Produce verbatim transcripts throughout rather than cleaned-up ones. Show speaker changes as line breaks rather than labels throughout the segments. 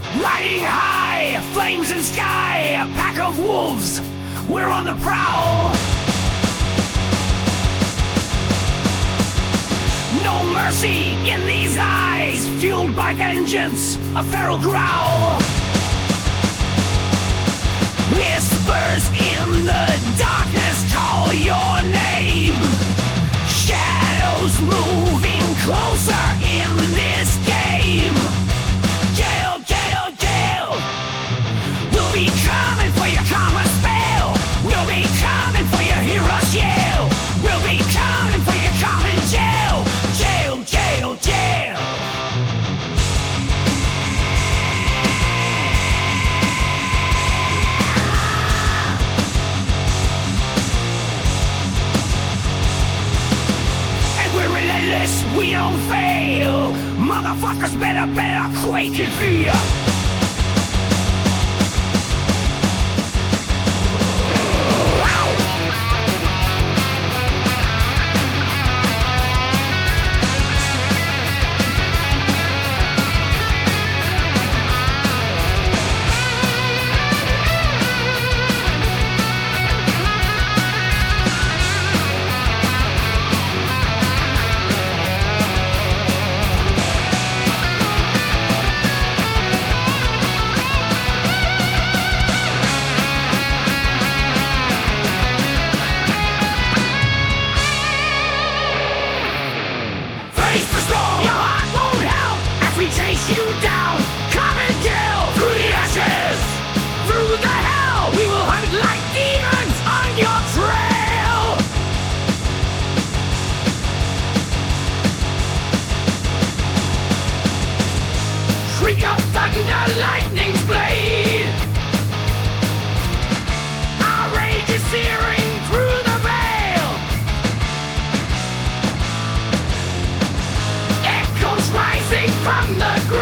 Riding high, flames and sky, a pack of wolves, we're on the prowl. No mercy in these eyes, fueled by vengeance, a feral growl. Whispers in the darkness call your name. Shadows moving closer in this game. Jail, jail, jail. We'll be coming for your karma spell. We'll be coming for your hero's yell. We'll be coming for your common jail. Jail, jail, jail. Relentless, we don't fail. Motherfuckers better, better quake in fear. Chase you down, come and kill through the ashes, through the hell. We will hunt like demons on your trail. Shriek of thunder, lightning's blade. Our rage is searing through the veil. Echoes rising from the grave.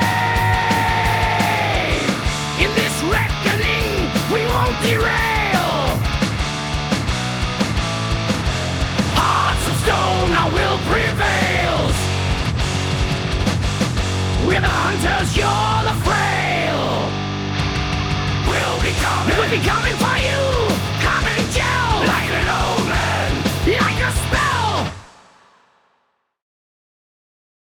In this reckoning, we won't derail. Hearts of stone, our will prevails. We're the hunters, you're the frail. We'll be coming, we'll be coming for